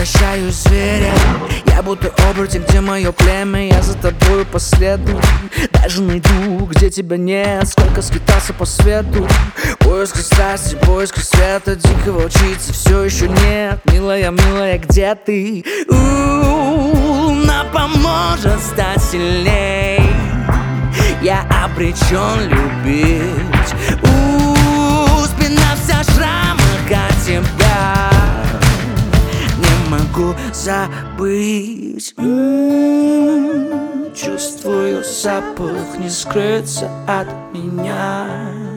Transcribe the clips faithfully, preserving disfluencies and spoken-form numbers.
превращаюсь в зверя. Я будто оборотень, где мое племя, я за тобою последую. Даже найду, где тебя нет, сколько скитался по свету. Поиск страсти, поиск света, дико волчицы все еще нет. Милая, милая, где ты? У-у-у, луна поможет стать сильней. Я обречен любить. У-у-у, спина вся в шрамах от тебя. Не могу забыть. М-м-м, чувствую запах, не скрыться от меня.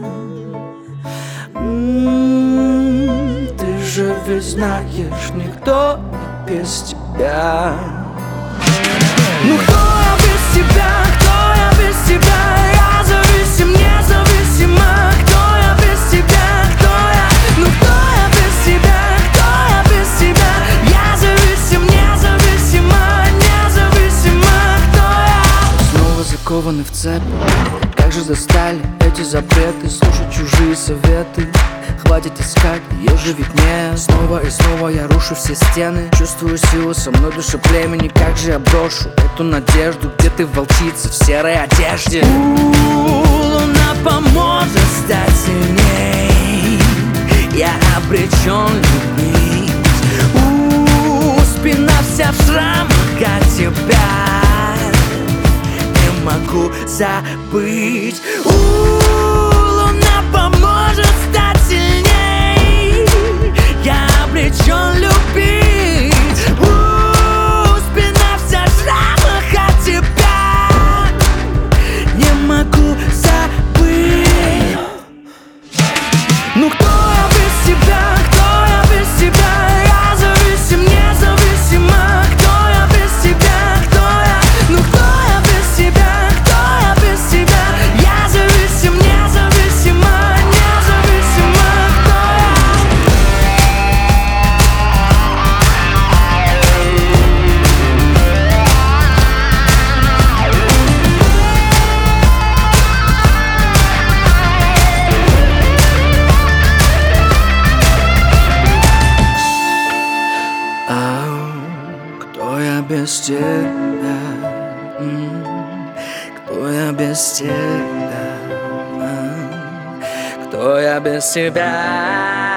М-м-м, ты же ведь знаешь, никто без тебя. Ну кто я без тебя? Кто я без тебя? Я зависим, независимо. Кто я без тебя? Кто я? Ну кто я без тебя? Кто я без тебя? Я зависим, независимо, независимо. Кто я? Снова закованы в цепи. Как же достали эти запреты, слушать чужие советы. Хватит искать, ее же виднее. Снова и снова я рушу все стены. Чувствую силу со мной, душа племени. Как же я брошу эту надежду? Где ты, волчица, в серой одежде? У-у-у, луна поможет стать сильней. Я обречен любить. У-у-у, спина вся в шрамах от тебя. Не могу забыть. У-у-у, луна поможет стать сильней. Я обречен любить. У-у-у, спина вся в шрамах от тебя. Не могу забыть. Ну кто я без тебя? Кто я без тебя? Я зависим, независимо. Кто я без тебя? Кто я? Ну кто я без тебя? Кто я без тебя? Я зависим, независимо, независимо. Кто Кто я без тебя? М, Кто я без тебя? М, Кто я без тебя?